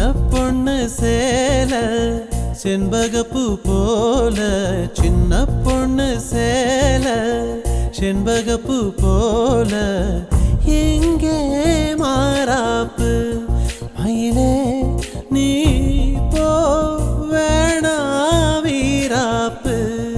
பொண்ணு சேல செண்பகப்பூ போல சின்ன பொண்ணு சேல செண்பகப்பூ போல எங்கே மாறாப்பு மயிலே நீ போ வேணா வீராப்பு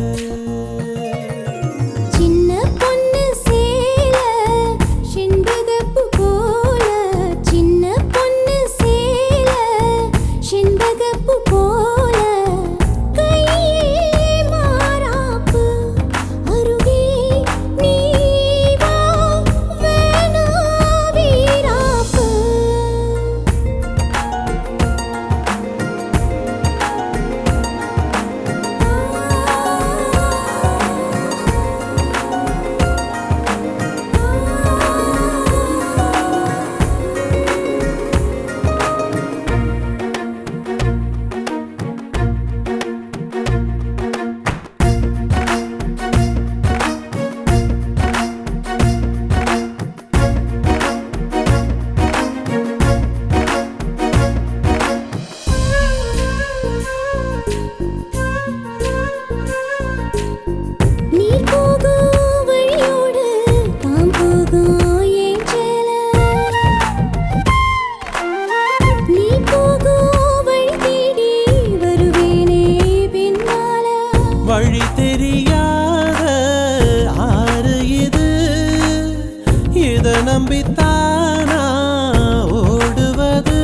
வழி தெரியாத ஆறு இது இத நம்பித்தானா ஓடுவது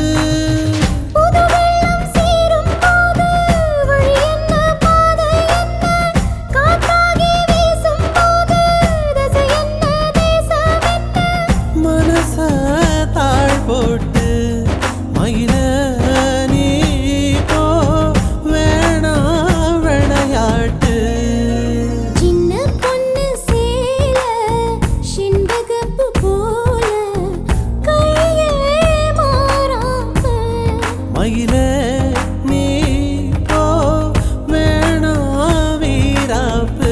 மனச தாழ் போட்டு மயில மயிலே நீ போ வேணா வீராப்பு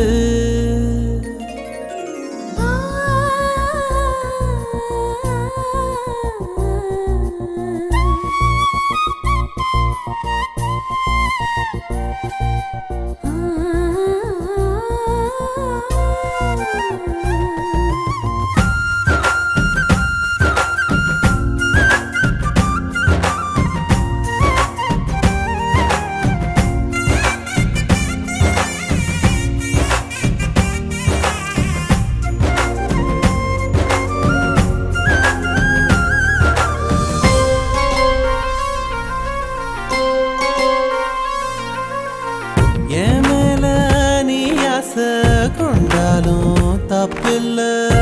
என் மேல நீ ஆசை கொண்டாலும் தப்பில்ல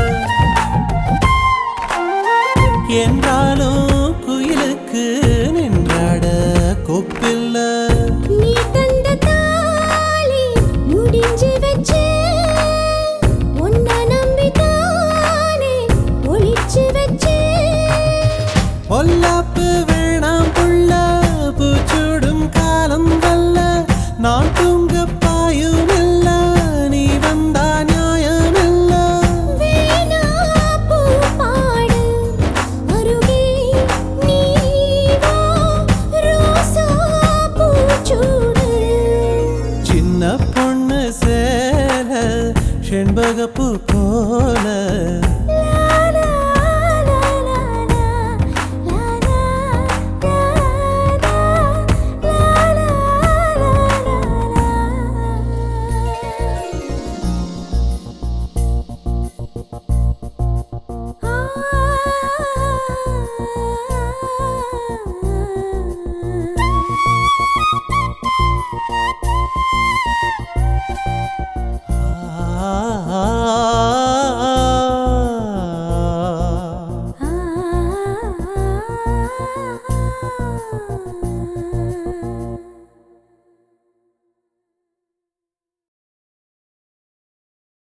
என்றாலும் குயிலுக்கு நின்றாட கொப்பில்ல நீ தந்த தாலி முடிஞ்சு வச்சு உன்னை நம்பித்தானே ஒளிச்சு வச்சு பொல்லாப்பு வேணாம் புள்ள பூச்சூடும் காலம் வல்ல நான் தூங்க பாயும் இல்ல நீ வந்தா நியாயம் இல்ல வேணா பூ பாடு அருகே நீ வா ரோசா பூச்சூடு சின்ன பொண்ணு சேல செண்பகப்பூ போல